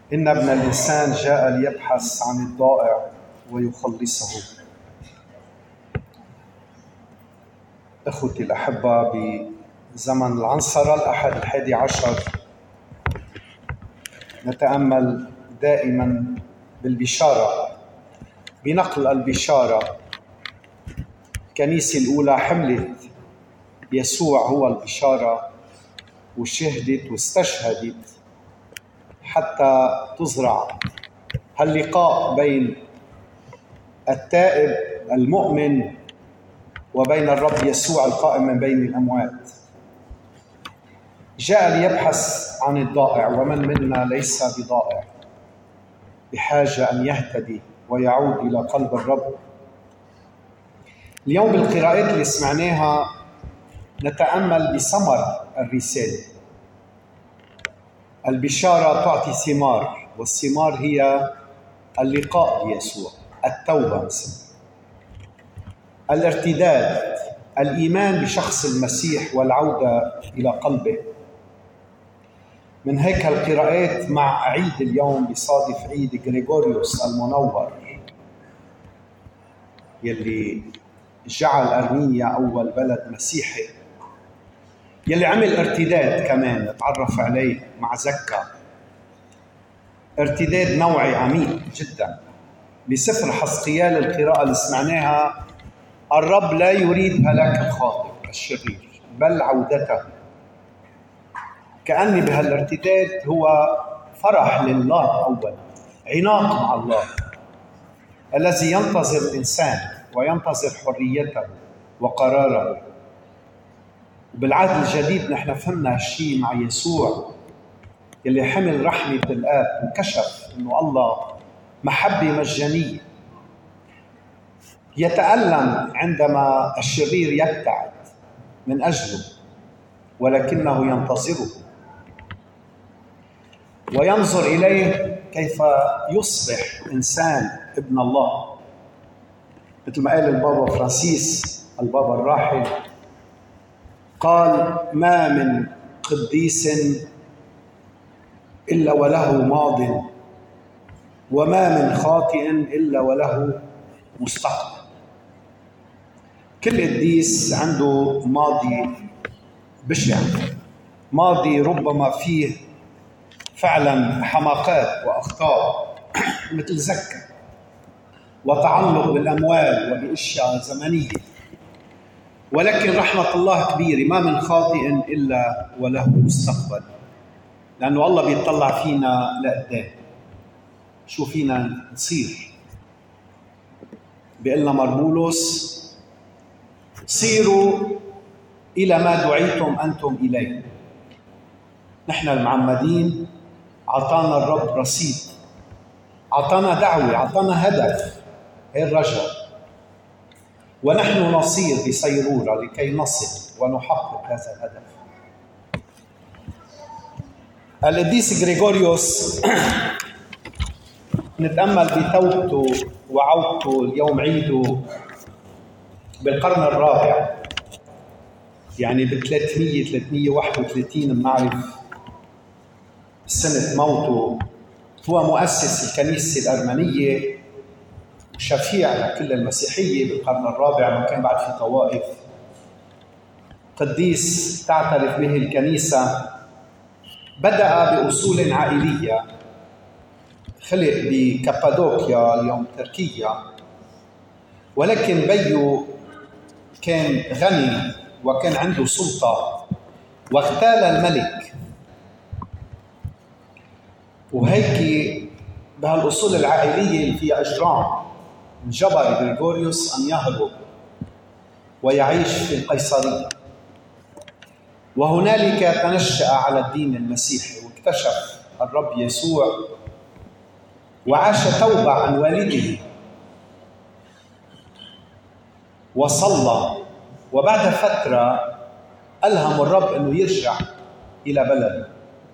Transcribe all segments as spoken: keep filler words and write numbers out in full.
إن ابن الإنسان جاء ليبحث عن الضائع ويخلصه. إخوتي الأحبة، بزمن العنصرة الأحد الحادي عشر نتأمل دائما بالبشارة، بنقل البشارة. الكنيسة الأولى حملت يسوع هو البشارة وشهدت واستشهدت حتى تزرع هاللقاء بين التائب المؤمن وبين الرب يسوع القائم من بين الأموات. جاء ليبحث عن الضائع، ومن منا ليس بضائع، بحاجة أن يهتدي ويعود إلى قلب الرب. اليوم بالقراءات اللي سمعناها نتأمل بثمر الرسالة. البشارة تعطي ثمار، والثمار هي اللقاء بيسوع، التوبة مثلا، الارتداد، الإيمان بشخص المسيح والعودة إلى قلبه. من هيك القراءات مع عيد اليوم بصادف عيد غريغوريوس المنور يلي جعل أرمينيا أول بلد مسيحي، يلي عمل ارتداد كمان تعرف عليه مع زكا، ارتداد نوعي عميق جدا. بسفر حزقيال القراءة اللي سمعناها، الرب لا يريد هلاك الخاطئ الشرير بل عودته. كأني بهالارتداد هو فرح لله أولا، عناق مع الله الذي ينتظر الإنسان وينتظر حريته وقراره. وبالعهد الجديد نحن فهمنا هالشيء مع يسوع يلي حمل رحمة الآب وكشف إنه الله محبة مجانية، يتألم عندما الشرير يبتعد من أجله ولكنه ينتظره وينظر إليه كيف يصبح إنسان ابن الله. مثل ما قال البابا فرانسيس البابا الراحل، قال: ما من قديس إلا وله ماضٍ، وما من خاطئ إلا وله مستقبل. كل قديس عنده ماضي بشع، ماضي ربما فيه فعلا حماقات وأخطاء مثل زكا وتعلق بالأموال وبأشياء زمنية، ولكن رحمة الله كبيرة، ما من خاطئ إلا وله مستقبل، لأنه الله بيطلع فينا لقدام شو فينا نصير. بيقلنا مربولوس: صيروا إلى ما دعيتم أنتم إليه. نحن المعمدين عطانا الرب رصيد، عطانا دعوة، عطانا هدف، هي الرجاء، ونحن نصير بصيرورة لكي نصل ونحقق هذا الهدف. القديس غريغوريوس نتأمل بتوبته وعودته اليوم عيده بالقرن الرابع، يعني ب ثلاثمية ثلاثمية وواحد وثلاثين بنعرف سنة موته. هو مؤسس الكنيسة الأرمنية وشفيع لكل المسيحية بالقرن الرابع، ما كان بعد في طوائف. قديس تعترف به الكنيسة، بدأ بأصول عائلية، خلق بكابادوكيا اليوم تركيا، ولكن بيو كان غني وكان عنده سلطة واغتال الملك، وهيك بهالأصول العائلية اللي فيها أجرام انجبر غريغوريوس أن يهرب ويعيش في القيصرية، وهنالك تنشأ على الدين المسيحي واكتشف الرب يسوع وعاش توبة عن والده وصلى. وبعد فترة ألهم الرب أنه يرجع إلى بلده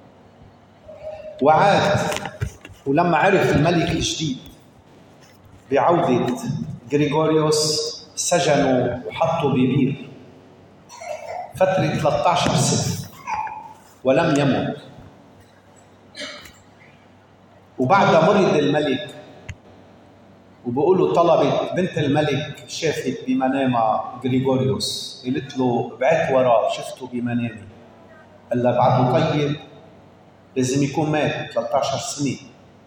وعاد. ولما عرف الملك الجديد بعودة غريغوريوس سجنوا وحطوا ببير فترة ثلاثة عشر سنة ولم يمت. وبعدها مرض الملك، وبقولوا طلبت بنت الملك شافت بمنامها غريغوريوس، قالت له بعت وراه شفته بمنامي. قال لها بعده طيب لازم يكون مات ثلاثة عشر سنة.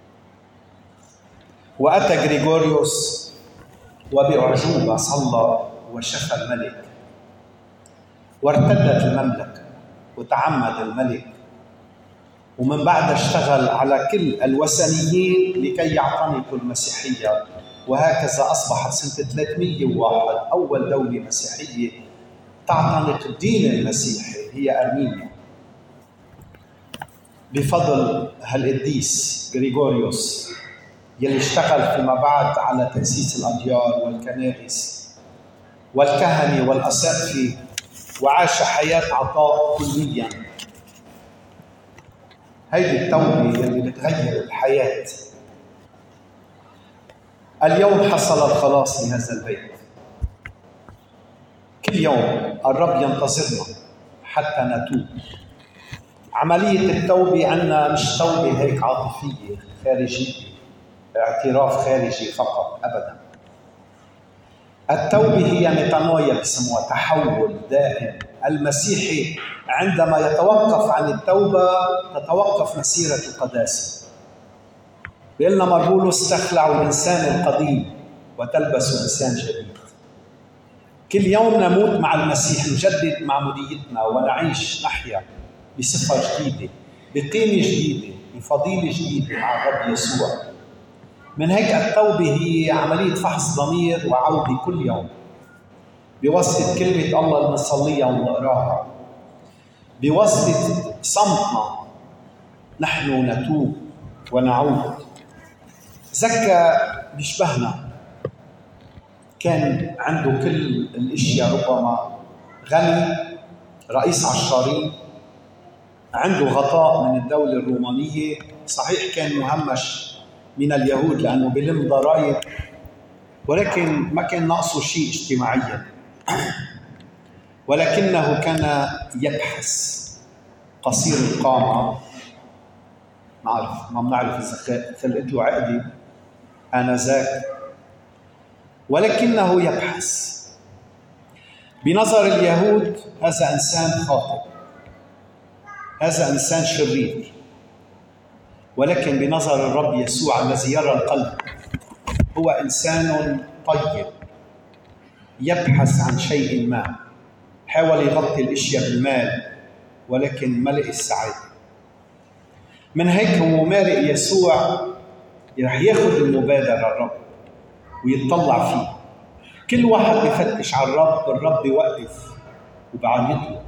وأتى غريغوريوس وبأعجوبة صلى وشفى الملك، وارتدت المملكة وتعمد الملك، ومن بعد اشتغل على كل الوثنيين لكي يعتنقوا المسيحية. وهكذا أصبحت سنة ثلاثمئة وواحد أول دولة مسيحية تعتنق الدين المسيحي هي أرمينيا، بفضل هالقديس غريغوريوس يلي اشتغل فيما بعد على تأسيس الأديار والكنائس والكهنة والأساقفة، وعاش حياة عطاء كليا. هيدي التوبة يلي بتغير الحياة. اليوم حصل الخلاص لهذا البيت. كل يوم الرب ينتظرنا حتى نتوب. عملية التوبة عنا مش توبة هيك عاطفية خارجية، اعتراف خارجي فقط، أبدا. التوبة هي ميتانويا بسموها، تحول دائم. المسيحي عندما يتوقف عن التوبة تتوقف مسيرة القداسة. بيقلنا مربولوس تخلع الإنسان القديم وتلبس إنسان جديد. كل يوم نموت مع المسيح، نجدد معموديتنا ونعيش نحيا بصفة جديدة، بقيمة جديدة، بفضيلة جديدة مع الرب يسوع. من هيك التوبة هي عملية فحص ضمير وعودة كل يوم بواسطة كلمة الله اللي نصليها ونقراها، بواسطة صمتنا نحن نتوب ونعود. زكا بيشبهنا، كان عنده كل الاشياء، ربما غني، رئيس عشارين، عنده غطاء من الدولة الرومانية، صحيح كان مهمش من اليهود لأنه بلم ضرائب، ولكن ما كان ناقصه شيء اجتماعيا، ولكنه كان يبحث، قصير القامة. نعرف ما بنعرف الذكاء، خلقت له عقدي آنذاك، ولكنه يبحث. بنظر اليهود هذا إنسان خاطئ، هذا إنسان شرير، ولكن بنظر الرب يسوع الذي يرى القلب هو إنسان طيب يبحث عن شيء ما. حاول يغطي الاشياء بالمال ولكن ملئ السعادة. من هيك هو مارق يسوع رح ياخذ المبادرة الرب ويتطلع فيه. كل واحد بفتش على الرب، الرب يوقف وبعيط.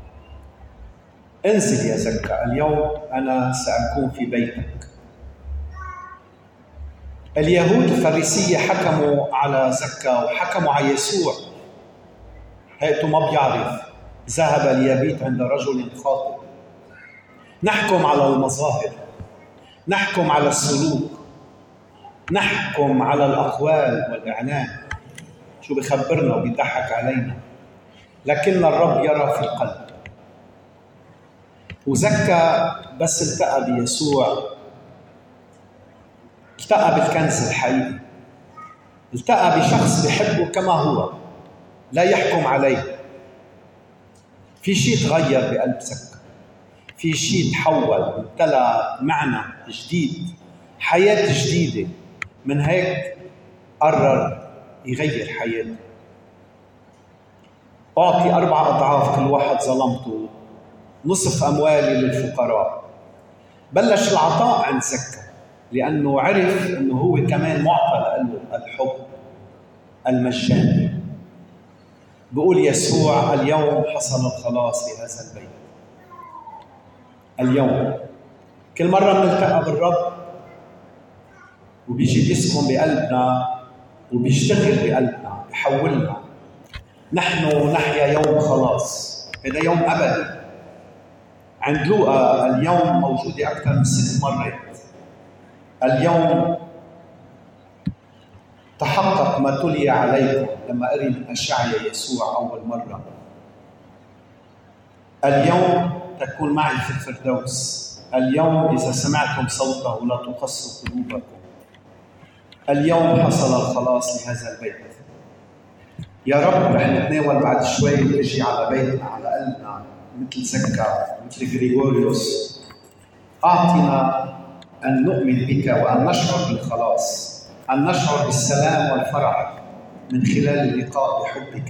انزل يا زكا، اليوم أنا سأكون في بيتك. اليهود الفريسية حكموا على زكا وحكموا على يسوع، هيئته ما بيعرف، ذهب ليبيت عند رجل خاطئ. نحكم على المظاهر، نحكم على السلوك، نحكم على الأقوال والإعلان، شو بيخبرنا وبيضحك علينا، لكن الرب يرى في القلب. وزكا بس التقى بيسوع التقى بالكنز الحقيقي، التقى بشخص بيحبه كما هو، لا يحكم عليه. في شيء تغير بقلب زكا، في شيء تحول، امتلأ معنى جديد، حياة جديدة. من هيك قرر يغير حياته. أعطي أربع أضعاف كل واحد ظلمته، نصف أموالي للفقراء. بلش العطاء عند زكا لأنه عرف أنه هو كمان معطى له الحب المجاني. بقول يسوع اليوم حصل الخلاص لهذا البيت. اليوم كل مرة بنلتقى بالرب وبيجي بيسكن بقلبنا وبيشتغل بقلبنا، بيحولنا. نحن نحيا يوم خلاص، هذا يوم أبدي. عند لوقا اليوم موجودة أكثر من ست مرات. اليوم تحقق ما تلي عليكم لما قري من أشعياء يسوع أول مرة. اليوم تكون معي في الفردوس. اليوم إذا سمعتم صوته لا تقسوا قلوبكم. اليوم حصل الخلاص لهذا البيت. يا رب رح نتناول بعد شوي تجي على بيتنا على قلبنا مثل زكا مثل غريغوريوس. أعطنا أن نؤمن بك وأن نشعر بالخلاص، أن نشعر بالسلام والفرح من خلال اللقاء بحبك.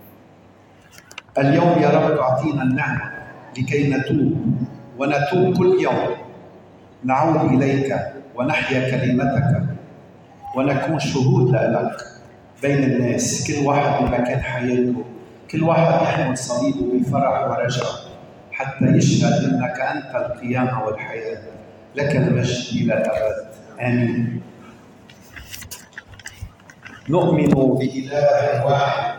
اليوم يا رب تعطينا النعمة لكي نتوب ونتوب كل يوم، نعود إليك ونحيا كلمتك ونكون شهود لك بين الناس، كل واحد بمكان حياته، كل واحد يحمل صليبه بفرح ورجاء حتى يشهد أنك أنت القيامة والحياة. لك المجد إلى الأبد. آمين. نؤمن بإله واحد